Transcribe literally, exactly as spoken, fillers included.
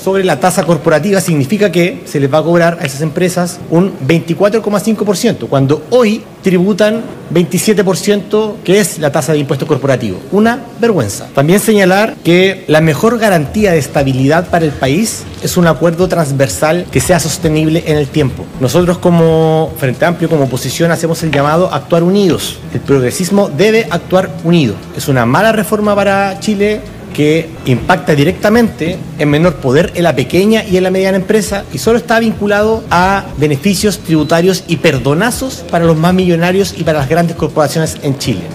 sobre la tasa corporativa significa que se les va a cobrar a esas empresas un veinticuatro coma cinco por ciento, cuando hoy tributan veintisiete por ciento, que es la tasa de impuesto corporativo. Una vergüenza. También señalar que la mejor garantía de estabilidad para el país es un acuerdo transversal que sea sostenible en el tiempo. Nosotros como Frente Amplio, como oposición, hacemos el llamado a actuar unidos. El progresismo debe actuar unido. Es una mala reforma para Chile que impacta directamente en menor poder en la pequeña y en la mediana empresa y solo está vinculado a beneficios tributarios y perdonazos para los más millonarios y para las grandes corporaciones en Chile.